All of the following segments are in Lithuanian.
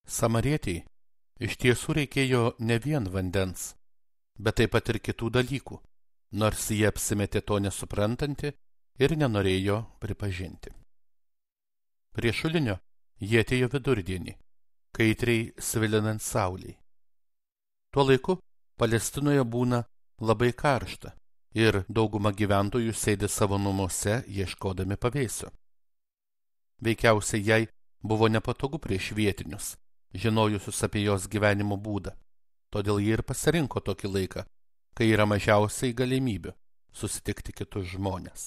Samarietei iš tiesų reikėjo ne vien vandens, bet taip pat ir kitų dalykų, nors jie apsimetė to nesuprantanti ir nenorėjo pripažinti. Prie šulinio jie atėjo vidurdienį, kaitriai svilinant saulei. Tuo laiku Palestinoje būna labai karšta ir dauguma gyventojų sėdi savo namuose ieškodami pavėsio. Veikiausiai jai buvo nepatogu prieš vietinius, žinojusius apie jos gyvenimo būdą, todėl ji ir pasirinko tokį laiką, kai yra mažiausiai galimybių susitikti kitus žmones.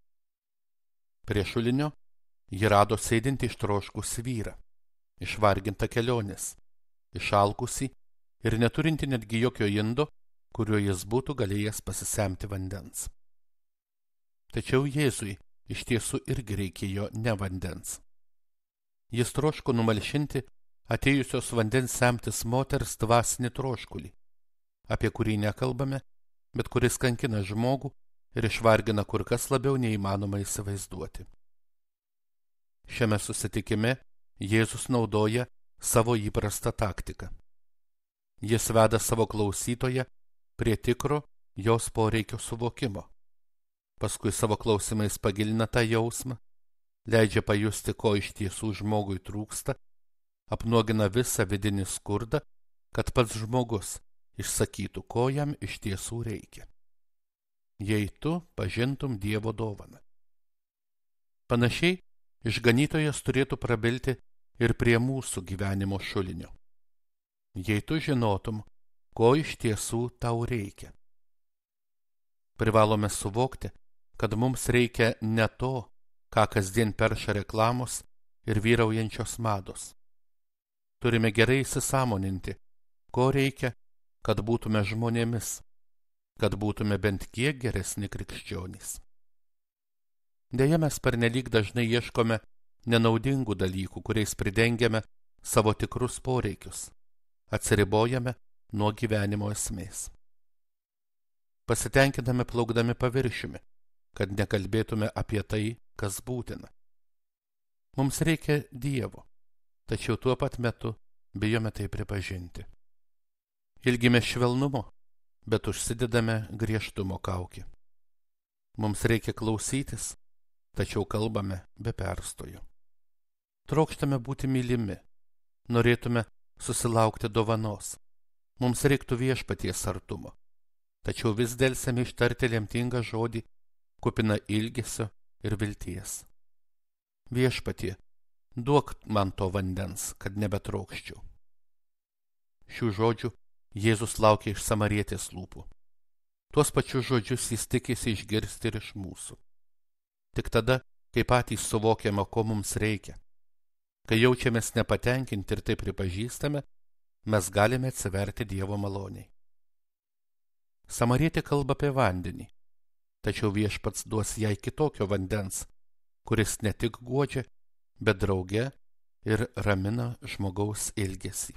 Prie šulinio ji rado sėdintį ištroškusį vyrą, išvargintą kelionės, išalkusį ir neturinti netgi jokio indo, kuriuo jis būtų galėjęs pasisemti vandens. Tačiau Jėzui iš tiesų irgi reikėjo ne vandens. Jis troško numalšinti atėjusios vandens semtis moters dvasinį troškulį, apie kurį nekalbame, bet kuris kankina žmogų ir išvargina kur kas labiau neįmanoma įsivaizduoti. Šiame susitikime Jėzus naudoja savo įprastą taktiką. Jis veda savo klausytoją prie tikro jos poreikio suvokimo. Paskui savo klausimais pagilina tą jausmą, leidžia pajusti, ko iš tiesų žmogui trūksta, apnuogina visą vidinį skurdą, kad pats žmogus išsakytų, ko jam iš tiesų reikia. Jei tu pažintum Dievo dovaną. Panašiai, išganytojas turėtų prabilti ir prie mūsų gyvenimo šulinio. Jei tu žinotum, ko iš tiesų tau reikia. Privalome suvokti, kad mums reikia ne to, ką kasdien perša reklamos ir vyraujančios mados. Turime gerai įsisąmoninti, ko reikia, kad būtume žmonėmis, kad būtume bent kiek geresni krikščionys. Deja, mes pernelyg dažnai ieškome nenaudingų dalykų, kuriais pridengiame savo tikrus poreikius, atsiribojame nuo gyvenimo esmės. Pasitenkiname plaukdami paviršiumi, kad nekalbėtume apie tai, kas būtina. Mums reikia Dievo, tačiau tuo pat metu bijome tai pripažinti. Ilgime švelnumo, bet užsidedame griežtumo kaukį. Mums reikia klausytis, tačiau kalbame be perstojo. Trokštame būti mylimi, norėtume susilaukti dovanos. Mums reiktų Viešpaties artumo, tačiau vis delsime ištarti lemtingą žodį, kupiną ilgesio ir vilties. Viešpatie, duok man to vandens, kad nebetrokščiau. Šių žodžių Jėzus laukia iš samarietės lūpų. Tuos pačius žodžius jis tikisi išgirsti ir iš mūsų. Tik tada, kai patys suvokiame, ko mums reikia, kai jaučiamės nepatenkinti ir tai pripažįstame, mes galime atsiverti Dievo maloniai. Samarietė kalba apie vandenį, tačiau Viešpats duos jai kitokio vandens, kuris ne tik guodžia, bet drauge ir ramina žmogaus ilgesį.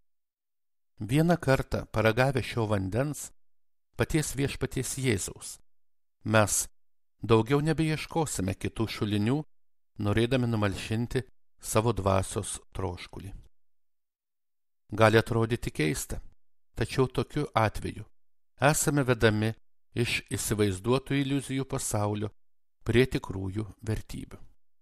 Vieną kartą paragavę šio vandens, paties Viešpaties Jėzaus, mes daugiau nebeieškosime kitų šulinių, norėdami numalšinti savo dvasios troškulį. Gali atrodyti keista, tačiau tokiu atveju esame vedami iš įsivaizduotų iliuzijų pasaulio prie tikrųjų vertybių.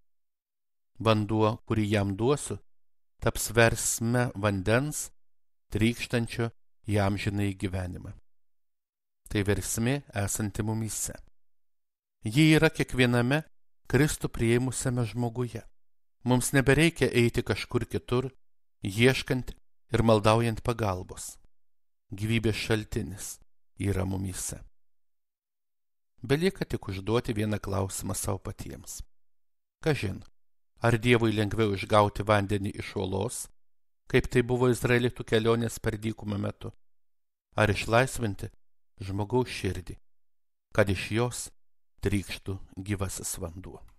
Vanduo, kurį jam duosiu, taps versme vandens, trykštančio į amžinąjį gyvenimą. Tai versmė esanti mumyse. Ji yra kiekviename Kristų priėmusiame žmoguje. Mums nebereikia eiti kažkur kitur, ieškant ir maldaujant pagalbos. Gyvybės šaltinis yra mumyse. Belieka tik užduoti vieną klausimą savo patiems. Kažin, ar Dievui lengviau išgauti vandenį iš uolos, kaip tai buvo izraelitų kelionės per dykumą metu, ar išlaisvinti žmogaus širdį, kad iš jos trykštų gyvasis vanduo.